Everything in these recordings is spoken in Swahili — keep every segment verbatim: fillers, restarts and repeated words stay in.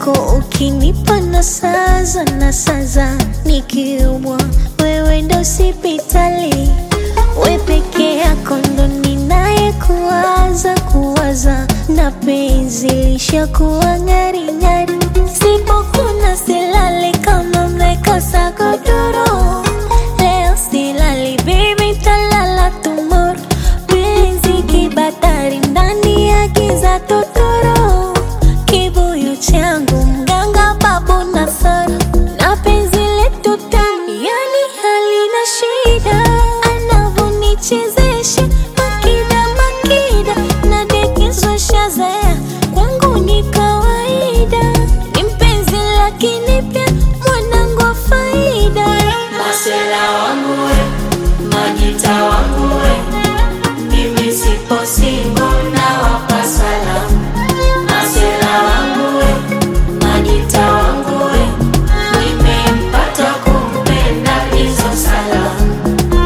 yako ukinipa na saza na saza, nikiumwa wewe ndo hospitali. We peke yako ndo ninaye kuwaza kuwaza, na penzi lishakuwa ngari ngari. Sipokuna silali kama mmekosa godoro, leo silali baby talala tomorrow. Penzi kibatari ndani ya giza totoro, kibuyu changu mganga babu Nasara. Na penzi letu tamu yani halina shida, anavonichezesha makida makida, na dekezwa shazaya kwangu ni kawaida. Ni mpenzi lakini pia mwanangu wa faida. Masela wangu we, Majita wangu we, mimi sipo single na wapa salamu. Masela wangu we, Majita wangu we, nimempata kumpenda hizo salamu.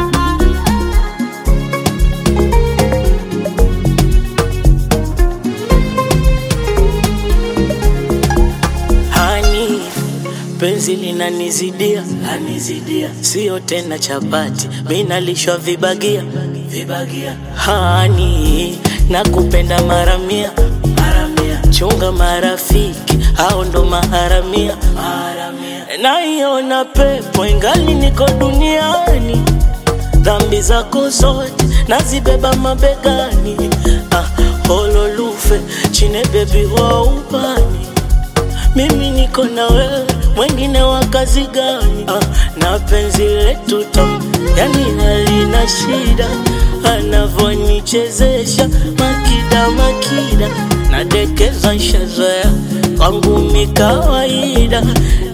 Hani, penzi linanizidia, lanizidia. Sio tena chapati, mina lishwa vibagia, vibagia. Hani, nakupenda maramia, maramia. Chunga marafiki, hao ndo maharamia, maharamia. Naiona pepo ingali niko duniani, dhambi zako zote nazibeba mabegani. Ah, hololufe, chine baby wa upani. Mimi niko na wewe, mwengine wa kazi gani? Ah, na penzi letu tamu, yani halina shida. Anavonichezesha makida makida, nadekeza shazoea kwangu mi kawaida.